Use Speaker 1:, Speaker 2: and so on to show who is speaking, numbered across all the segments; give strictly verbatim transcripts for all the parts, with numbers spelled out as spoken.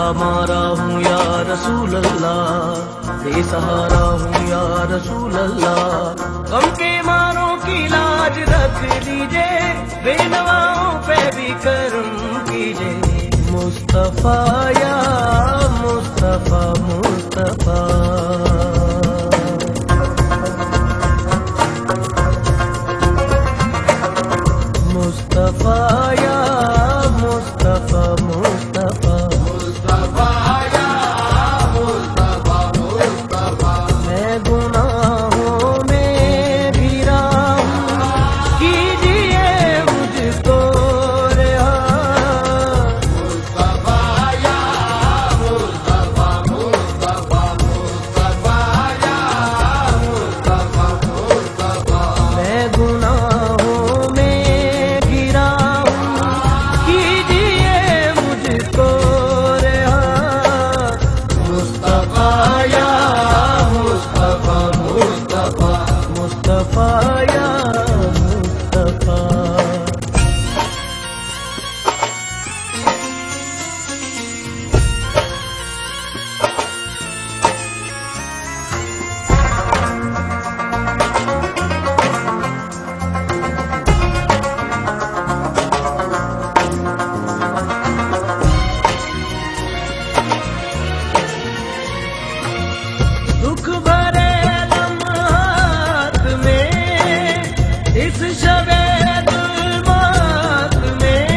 Speaker 1: मारा हूँ या रसूल अल्लाह, बेसहारा हूँ या रसूल अल्लाह। गम के मारों की लाज रख लीजिए, बेनवाओं पे भी करम कीजिए। मुस्तफा या मुस्तफा मुस्तफा, मुस्तफा या मुस्तफा मुस्तफा, मुस्तफा या मुस्तफा मुस्तफा। मैं गुनाहों में घिरा हूँ, कीजिए मुझको रिहा। मुस्तफा या मुस्तफा मुस्तफा, मुस्तफा या मुस्तफा मुस्तफा। मैं गुनाहों में मुस्तफा या मुस्तफा। दुख भरे लम्हात में, इस शबे जुल्मात में,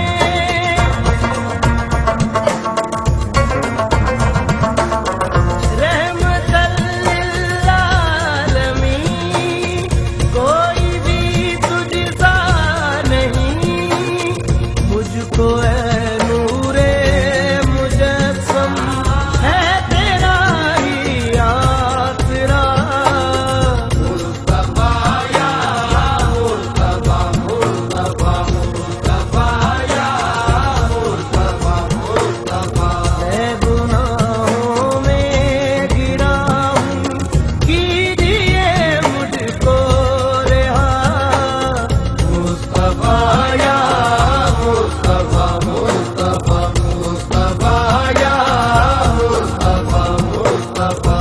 Speaker 1: रहमतल लिल आलमीन, कोई भी तुझसा नहीं। मुझको है नूरे मुजस्सम, है तेरा ही आसरा। मुस्तफा या मुस्तफा मुस्तफा, मुस्तफा या मुस्तफा मुस्तफा। मैं गुनाहों में गिरा हूँ, कीजिए मुझको रिहा। मुस्तफा या मुस्तफा मुस्तफा, मुस्तफा या मुस्तफा मुस्तफा।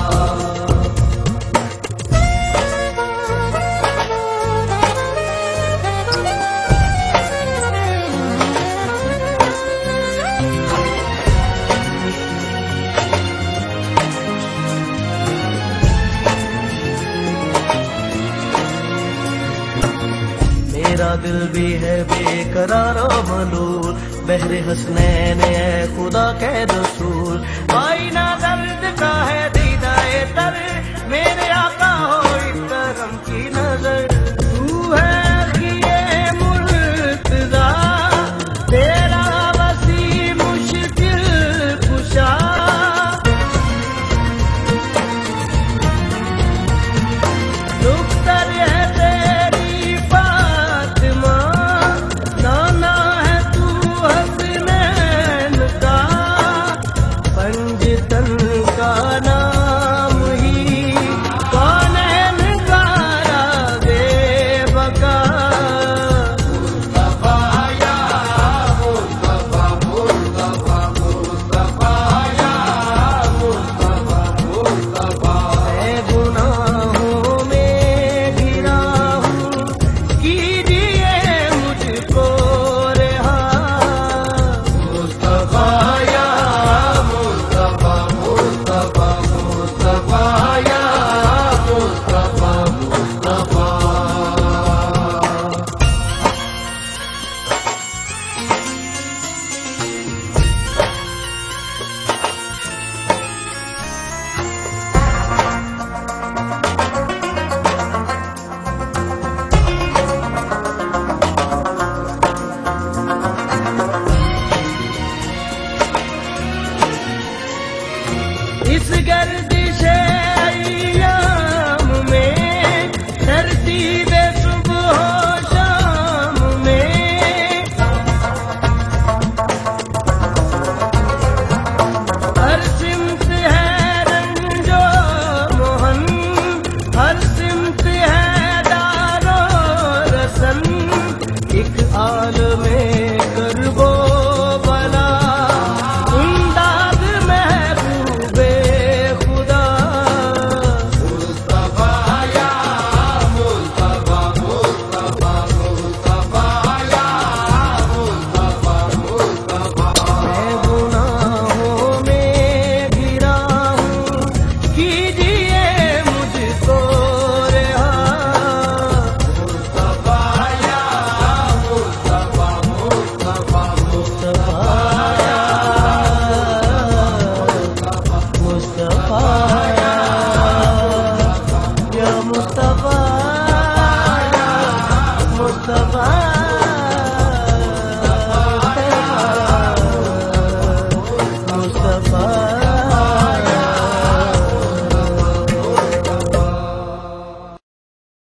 Speaker 1: मेरा दिल भी है बेकरार मलूल, बहरे हसनैन है खुदा के रसूल। आईना दर्द का है